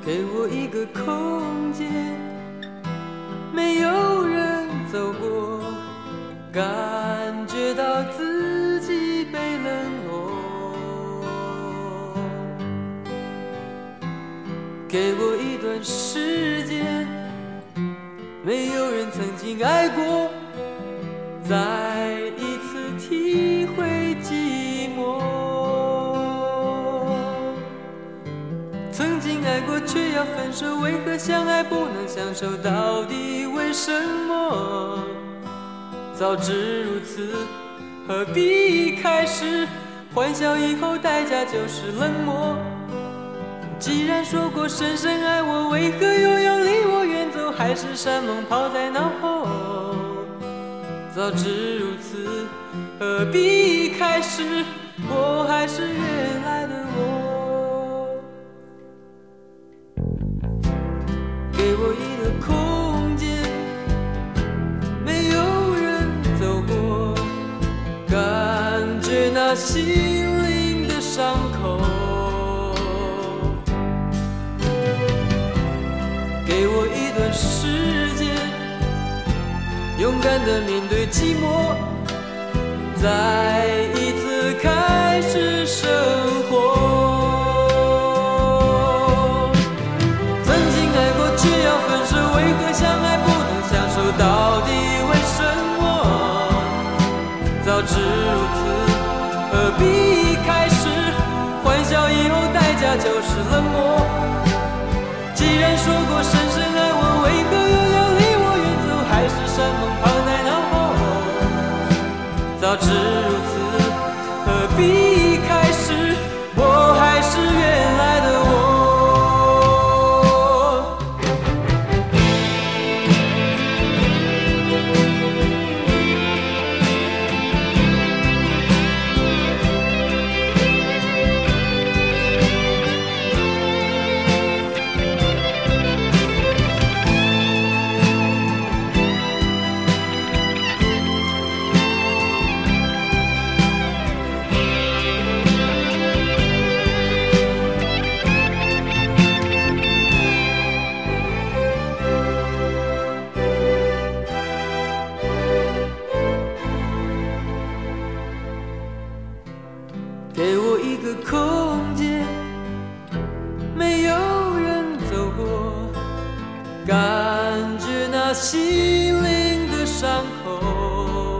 给我一个空间，没有人走过，感觉到自己被冷落。给我一段时间，没有人曾经爱过，再一次体会寂寞。曾经爱过却要分手，为何相爱不能相守？到底为什么？早知如此，何必开始？欢笑以后代价就是冷漠。既然说过深深爱我，为何又要离我远走？海誓山盟抛在脑后。早知如此，何必开始？我还是原来的我。给我一个空间，没有人走过，感觉那心灵的伤口。给我一段时间，勇敢地面对寂寞，再一次开始生活。曾经爱过却要分手，为何相爱不能相守？到底为什么？早知如此，何必开始？欢笑以后代价就是冷漠。既然说过深深爱我，为何又要离我远走？海誓山盟抛在脑后。早知如此，何必开始？我还是原来的我。给我一个空间，没有人走过，感觉那心灵的伤口。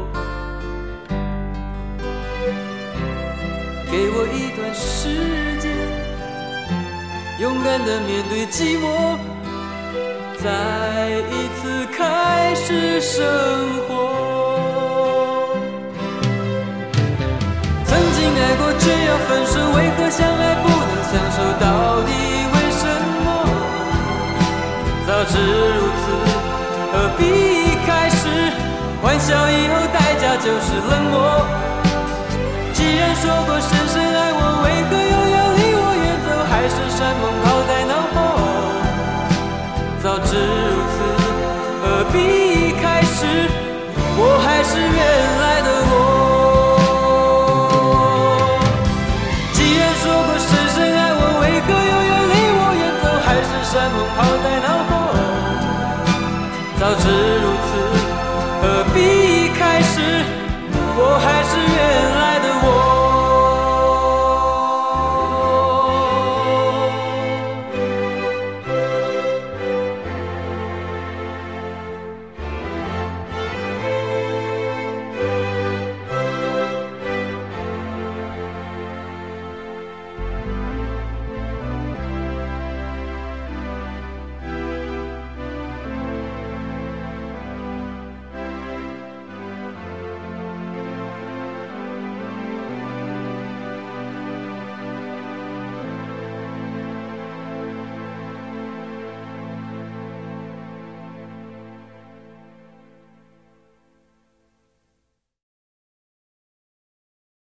给我一段时间，勇敢地面对寂寞，再一次开始生活。爱过却要分手，为何相爱不能相守？到底为什么？早知如此，何必开始？欢笑以后代价就是冷漠。既然说过深深爱我，为何又要离我远走？海誓山盟抛在脑后。早知如此，何必开始？我还是原来的我。山盟抛在脑后，早知如此，